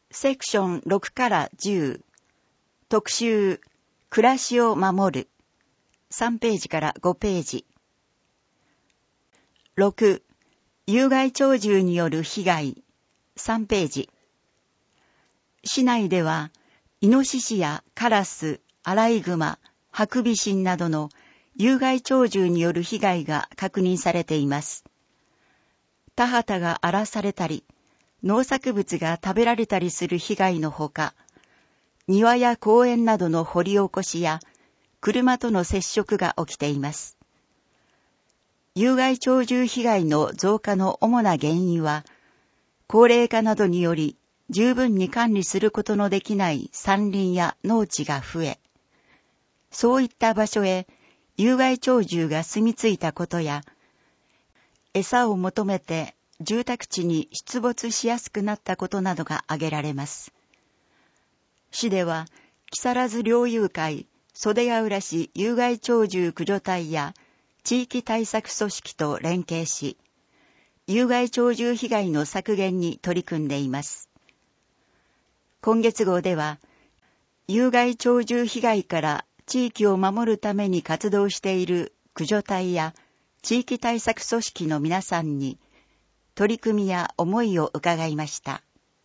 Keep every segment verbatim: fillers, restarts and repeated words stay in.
セクションろくからじゅう、特集、暮らしを守る、さんページからごページ。ろく、有害鳥獣による被害、さんページ。市内では、イノシシやカラス、アライグマ、ハクビシンなどの有害鳥獣による被害が確認されています。田畑が荒らされたり、農作物が食べられたりする被害のほか、庭や公園などの掘り起こしや、車との接触が起きています。有害鳥獣被害の増加の主な原因は、高齢化などにより十分に管理することのできない山林や農地が増え、そういった場所へ有害鳥獣が住み着いたことや、餌を求めて住宅地に出没しやすくなったことなどが挙げられます。市では、木更津猟友会、袖ヶ浦市有害鳥獣駆除隊や地域対策組織と連携し、有害鳥獣被害の削減に取り組んでいます。今月号では、有害鳥獣被害から地域を守るために活動している駆除隊や地域対策組織の皆さんに、取り組みや思いを伺いました。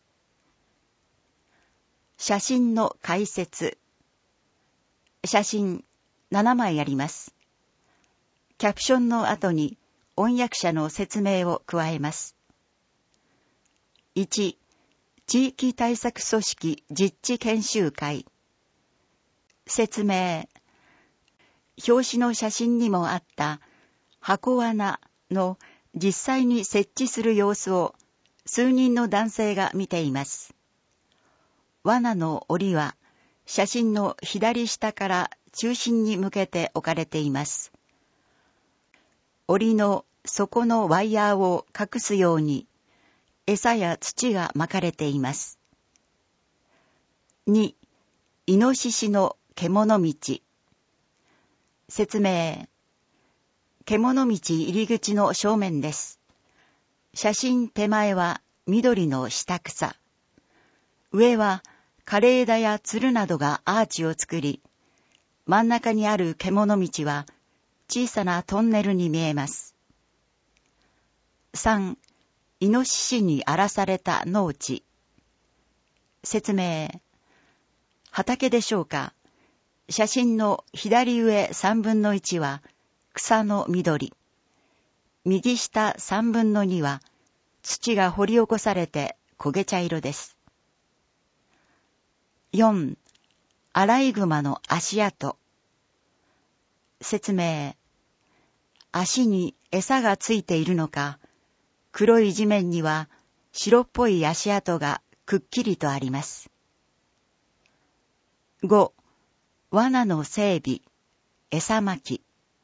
写真の解説。写真ななまいあります。キャプションの後に音訳者の説明を加えます。いち、地域対策組織実地研修会。説明。表紙の写真にもあった箱罠の実際に設置する様子を数人の男性が見ています。罠の檻は写真の左下から中心に向けて置かれています。檻の底のワイヤーを隠すように餌や土が巻かれています。に、イノシシの獣道。説明。獣道入り口の正面です。写真手前は緑の下草。上は枯れ枝やつるなどがアーチを作り、真ん中にある獣道は小さなトンネルに見えます。さん、イノシシに荒らされた農地。説明。畑でしょうか。写真の左上さんぶんのいちは草の緑。右下さんぶんのには土が掘り起こされて焦げ茶色です。よん、アライグマの足跡。説明。足に餌がついているのか、黒い地面には白っぽい足跡がくっきりとあります。ご、罠の整備、餌まき。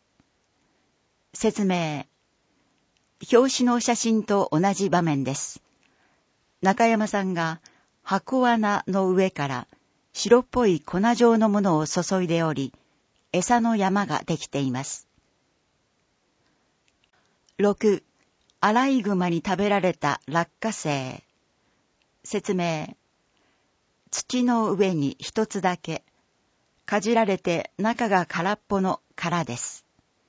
説明。表紙の写真と同じ場面です。中山さんが箱罠の上から白っぽい粉状のものを注いでおり、餌の山ができています。ろく、アライグマに食べられた落花生。説明。土の上に一つだけ、かじられて中が空っぽの殻です。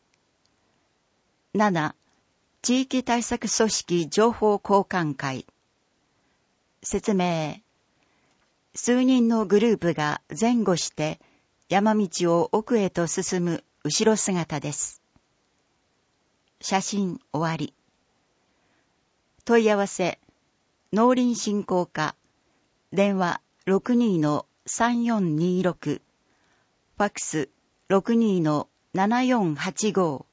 なな、地域対策組織情報交換会。説明。数人のグループが前後して山道を奥へと進む後ろ姿です。写真終わり。問い合わせ、農林振興課、電話 ろくにー さんよんにーろく、ファックス ろくにー ななよんはちご